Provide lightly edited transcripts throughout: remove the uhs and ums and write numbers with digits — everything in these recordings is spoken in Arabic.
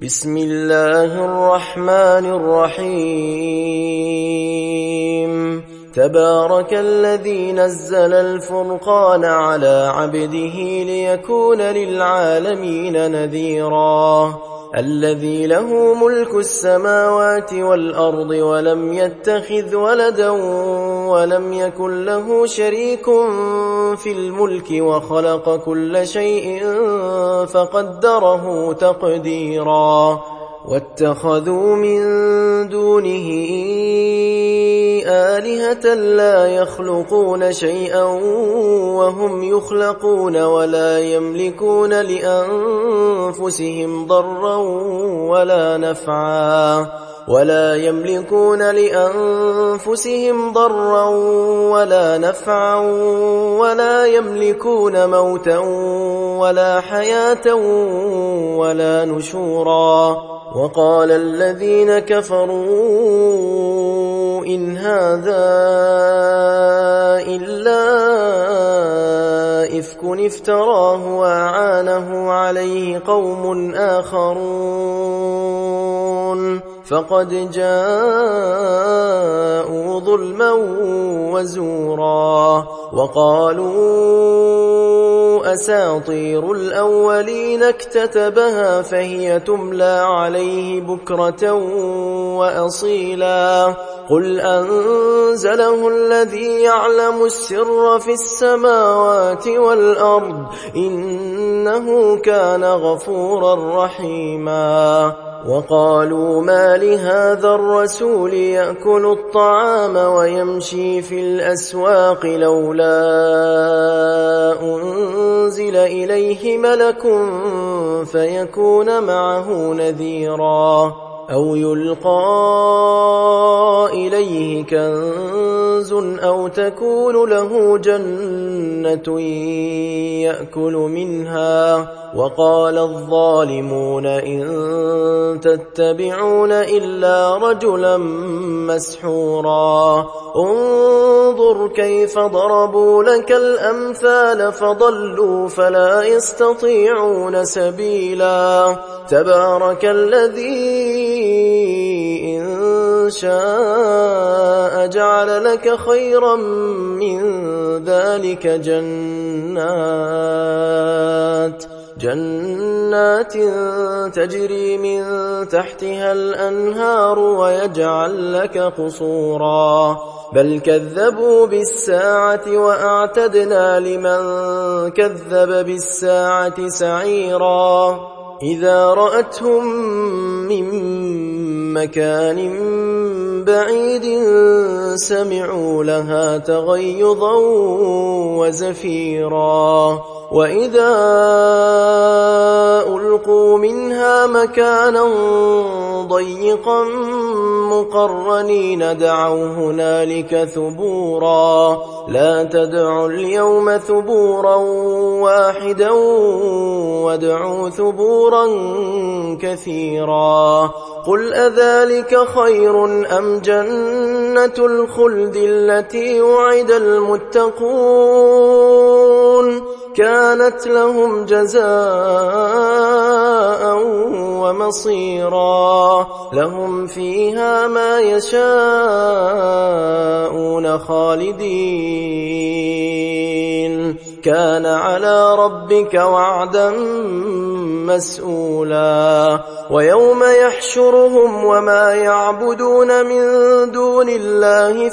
بسم الله الرحمن الرحيم تبارك الذي نزل الفرقان على عبده ليكون للعالمين نذيرا الذي له ملك السماوات والأرض ولم يتخذ ولدا ولم يكن له شريك في الملك وخلق كل شيء فقدره تقديرا واتخذوا من دونه آلهة لا يخلقون شيئا وهم يخلقون ولا يملكون لأنفسهم ضرا ولا نفعا ولا يملكون موتا ولا حياة ولا نشورا وقال الذين كفروا إن هذا إلا إفك افتراه وأعانه عليه قوم آخرون فقد جاءوا ظلما وزورا وقالوا أساطير الأولين اكتتبها فهي تملى عليه بكرة وأصيلا قل أنزله الذي يعلم السر في السماوات والأرض إنه كان غفورا رحيما وقالوا ما لهذا الرسول يأكل الطعام ويمشي في الأسواق لولا أنزل إليه ملك فيكون معه نذيرا أو يلقى إليه كنز أو تكون له جنة يأكل منها وقال الظالمون إن تتبعون إلا رجلا مسحورا انظر كيف ضربوا لك الأمثال فضلوا فلا يستطيعون سبيلا تبارك الذي إن شاء جعل لك خيرا من ذلك جنات تجري من تحتها الأنهار ويجعل لك قصورا بل كذبوا بالساعة وأعتدنا لمن كذب بالساعة سعيرا إذا رأتهم من مكان بعيد سمعوا لها تغيظا وزفيرا وإذا ألقوا منها مكانا ضيقا مقرنين دعوا هنالك ثبورا لا تدعوا اليوم ثبورا واحدا وادعوا ثبورا كثيرا قل أذلك خير أم جنة الخلد التي وعد المتقون كانت لهم جزاء ومصيرا لهم فيها ما يشاءون خالدين كان على ربك وعدا مسؤولا ويوم يحشرهم وما يعبدون من دون الله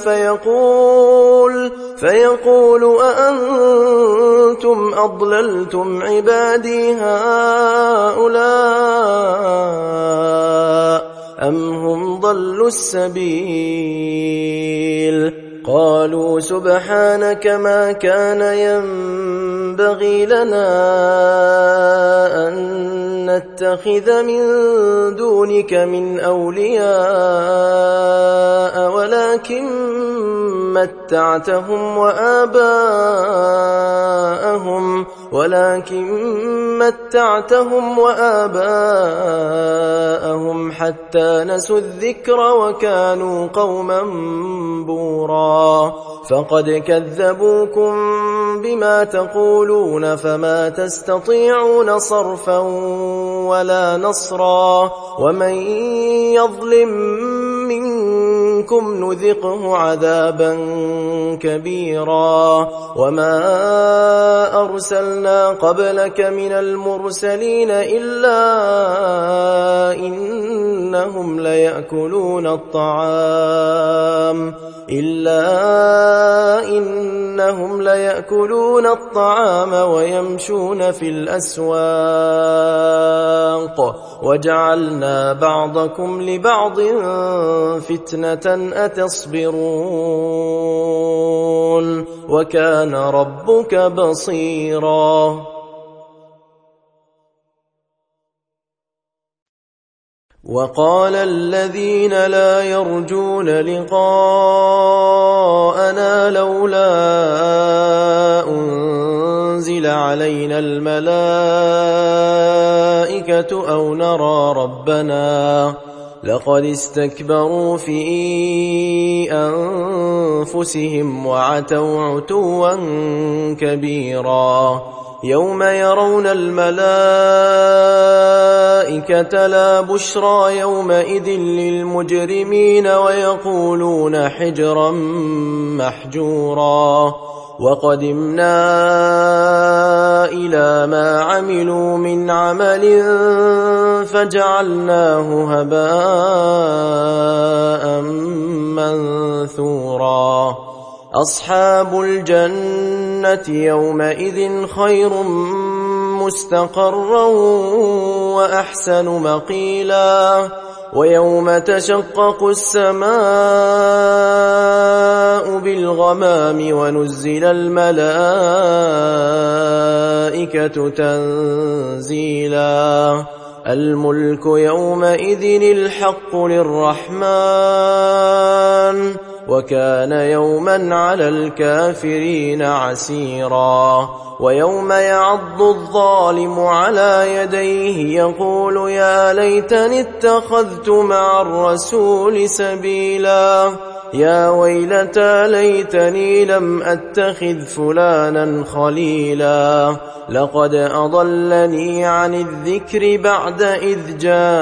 فيقول أأنتم أضللتم عبادي هؤلاء أم هم ضلوا السبيل قالوا سبحانك ما كان ينبغي لنا أن نتخذ من دونك من أولياء ولكن متعتهم وآباءهم حتى نسوا الذكر وكانوا قوما بورا فقد كذبوكم بما تقولون فما تستطيعون صرفا ولا نصرا ومن يظلم منكم نذقه عذابا كبيرا وما أرسلنا قبلك من المرسلين إلا إنهم ليأكلون الطعام ويمشون في الأسواق وجعلنا بعضكم لبعض فتنة أتصبرون وكان ربك بصيرا وقال الذين لا يرجون لقاءنا لولا أنزل علينا الملائكة أو نرى ربنا لقد استكبروا في أنفسهم وعتوا عتوا كبيرا يوم يرون الملائكة لا بشرى يومئذ للمجرمين ويقولون حجرا محجورا وقدمنا إلى ما عملوا من عمل فجعلناه هباء منثورا أصحاب الجنة يومئذ خير مستقرا وأحسن مقيلا ويوم تشقق السماء بالغمام ونزل الملائكة تنزيلا الملك يومئذ الحق للرحمن وكان يوما على الكافرين عسيرا ويوم يعض الظالم على يديه يقول يا ليتني اتخذت مع الرسول سبيلا يا ويلتى ليتني لم أتخذ فلانا خليلا لقد أضلني عن الذكر بعد إذ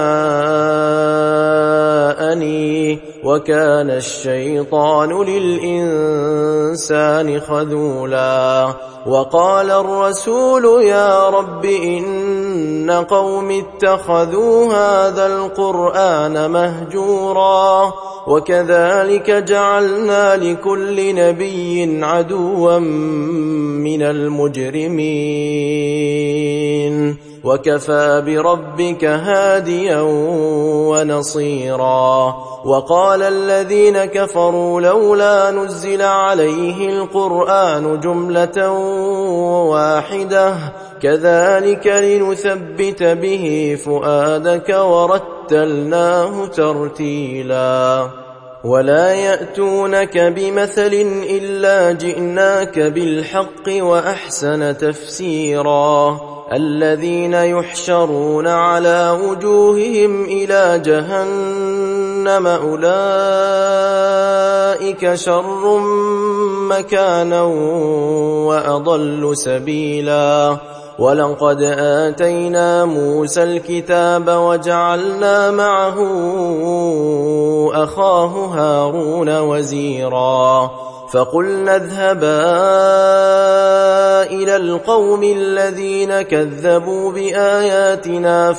جاءني وكان الشيطان للإنسان خذولا وقال الرسول يا رب إن قوم اتخذوا هذا القرآن مهجورا وكذلك جعلنا لكل نبي عدوا من المجرمين وكفى بربك هاديا ونصيرا وقال الذين كفروا لولا نزل عليه القرآن جملة واحدة كذلك لنثبت به فؤادك ورتلناه ترتيلا ولا يأتونك بمثل إلا جئناك بالحق وأحسن تفسيرا الذين يحشرون على وجوههم إلى جهنم أولئك شر مكانا وأضل سبيلا ولقد آتينا موسى الكتاب وجعلنا معه أخاه هارون وزيرا فقلنا اذهبا إلى القوم الذين كذبوا بآياتنا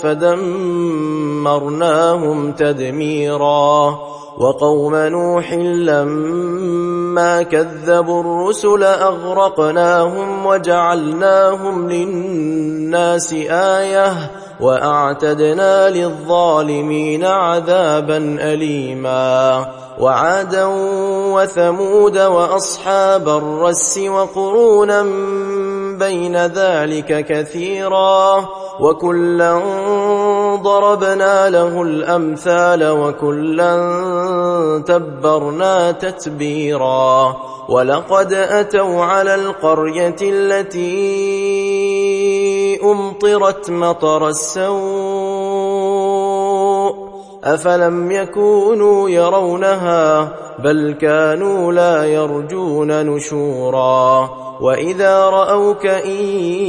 فدمرناهم تدميرا وقوم نوح لما كذبوا الرسل أغرقناهم وجعلناهم للناس آية وأعتدنا للظالمين عذابا أليما وعادا وثمود وأصحاب الرس وقرونا بين ذلك كثيرا وكلا ضربنا له الأمثال وكلا تبرنا تتبيرا ولقد أتوا على القرية التي أمطرت مطر السوء أفلم يكونوا يرونها بل كانوا لا يرجون نشورا وإذا رأوك إن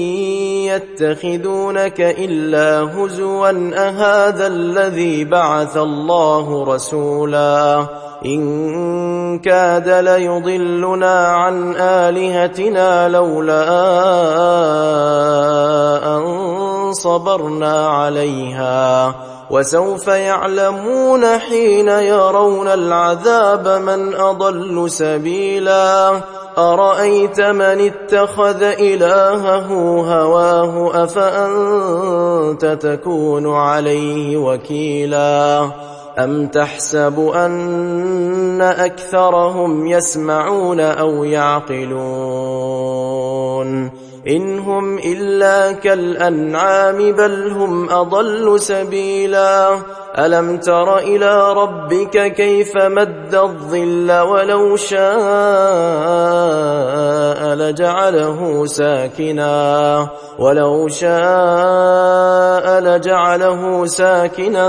يتخذونك إلا هزوا أهذا الذي بعث الله رسولا إن كاد ليضلنا عن آلهتنا لولا أن صبرنا عليها وسوف يعلمون حين يرون العذاب من أضل سبيلا أرأيت من اتخذ إلهه هواه أفأنت تكون عليه وكيلا أم تحسب أن أكثرهم يسمعون أو يعقلون إن هم إلا كالأنعام بل هم أضل سبيلا ألم تر إلى ربك كيف مد الظل ولو شاء لجعله ساكنا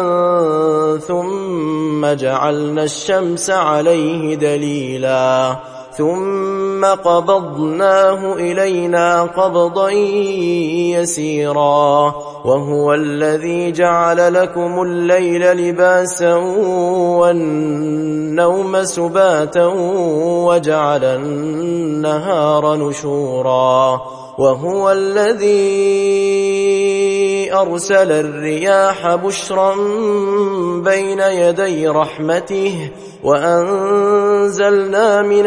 ثم جعلنا الشمس عليه دليلا ثم قبضناه إلينا قبضا يسيرا وهو الذي جعل لكم الليل لباسا والنوم سباتا وجعل النهار نشورا وهو الذي أرسل الرياح بشرا بين يدي رحمته وأنزلنا من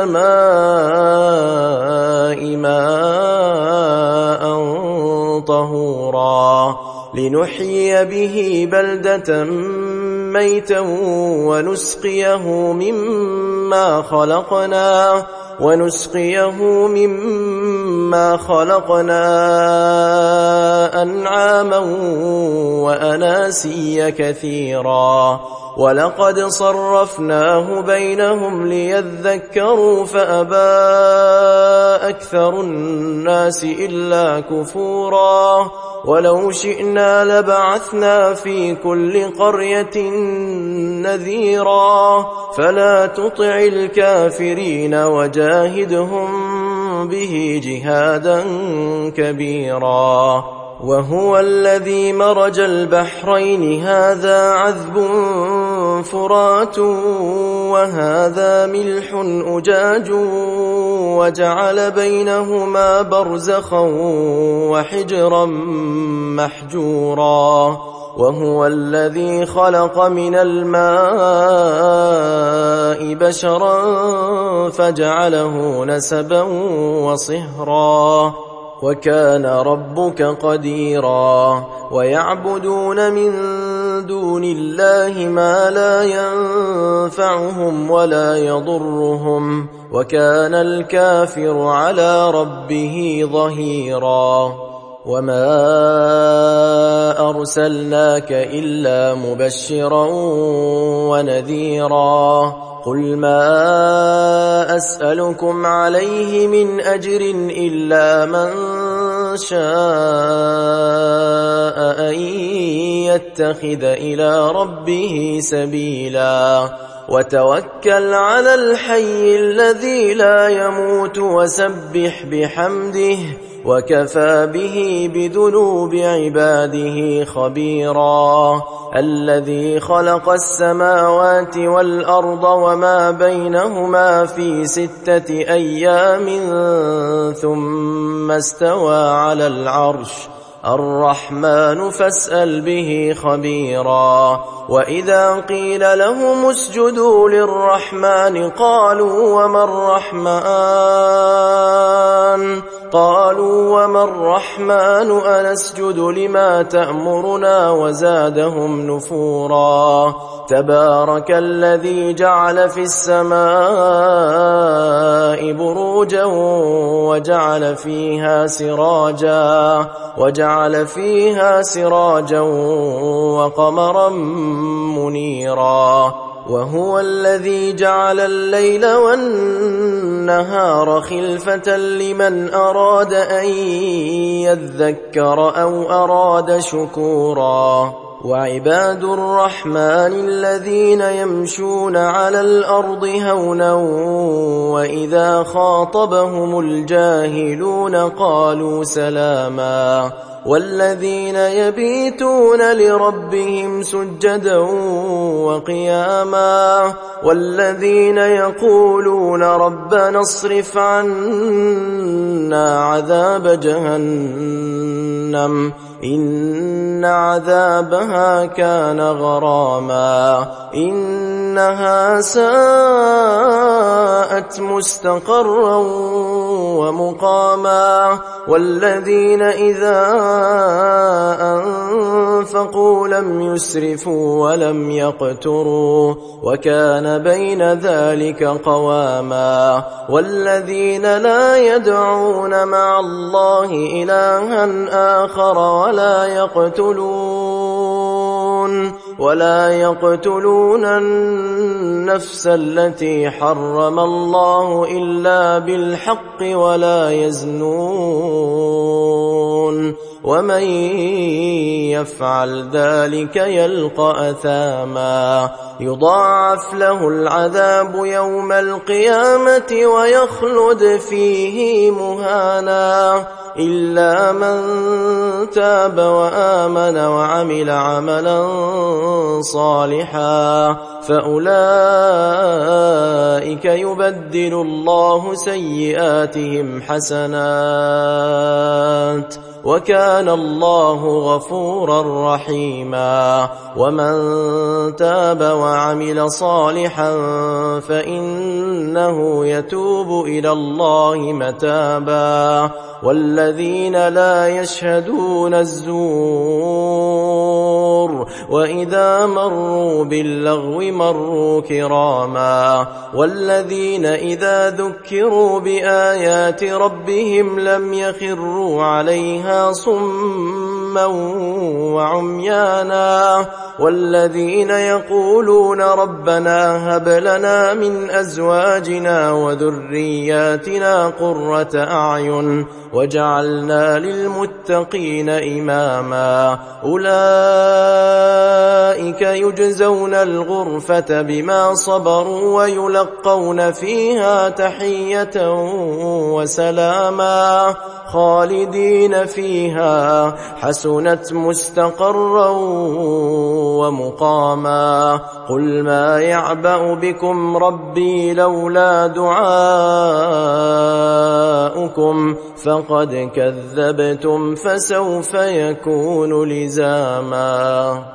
السماء ماء طهورا لنحيي به بلدة ميتا ونسقيه مما خلقنا أنعاما وأناسيا كثيرا ولقد صرفناه بينهم ليذكروا فأبى أكثر الناس إلا كفورا ولو شئنا لبعثنا في كل قرية نذيرا فلا تطع الكافرين وجاهدهم به جهادا كبيرا وهو الذي مرج البحرين هذا عذب فرات وهذا ملح أجاج وجعل بينهما برزخا وحجرا محجورا وهو الذي خلق من الماء بشرا فجعله نسبا وصهرا وكان ربك قديرا ويعبدون من دون الله ما لا ينفعهم ولا يضرهم وكان الكافر على ربه ظهيرا وما أرسلناك إلا مبشرا ونذيرا قل ما أسألكم عليه من أجر إلا من شاء أن يتخذ إلى ربه سبيلا وتوكل على الحي الذي لا يموت وسبح بحمده وكفى به بذنوب عباده خبيرا الذي خلق السماوات والأرض وما بينهما في 6 أيام ثم استوى على العرش الرحمن فاسأل به خبيرا وإذا قيل لهم اسجدوا للرحمن قالوا وما الرحمن أنسجد لما تأمرنا وزادهم نفورا تبارك الذي جعل في السماء بروجا وجعل فيها سراجا وقمرا منيرا وهو الذي جعل الليل والنهار خلفة لمن أراد أن يذكر أو أراد شكورا وعباد الرحمن الذين يمشون على الأرض هونا وإذا خاطبهم الجاهلون قالوا سلاما والذين يبيتون لربهم سجدا وقياما والذين يقولون ربنا اصرف عنا عذاب جهنم إن عذابها كان غراما إنها ساءت مستقرا ومقاما والذين إذا أنفقوا لم يسرفوا ولم يقتروا وكان بين ذلك قواما والذين لا يدعون مع الله إلها آخر ولا يقتلون النفس التي حرم الله إلا بالحق ولا يزنون ومن يفعل ذلك يلقى أثاما يضاعف له العذاب يوم القيامة ويخلد فيه مهانا إلا من تاب وآمن وعمل عملا صالحا فأولئك يبدل الله سيئاتهم حسنات وكان الله غفورا رحيما ومن تاب وعمل صالحا فإنه يتوب إلى الله متابا والذين لا يشهدون الزور وإذا مروا باللغو مروا كراما والذين إذا ذكروا بآيات ربهم لم يخروا عليها صما وعميانا والذين يقولون ربنا هب لنا من أزواجنا وذرياتنا قرة أعين وجعلنا للمتقين إماما أولئك يجزون الغرفة بما صبروا ويلقون فيها تحية وسلاما خالدين فيها حسنت مستقرا ومقاما قل ما يعبأ بكم ربي لولا دعاؤكم فقد كذبتم فسوف يكون لزاما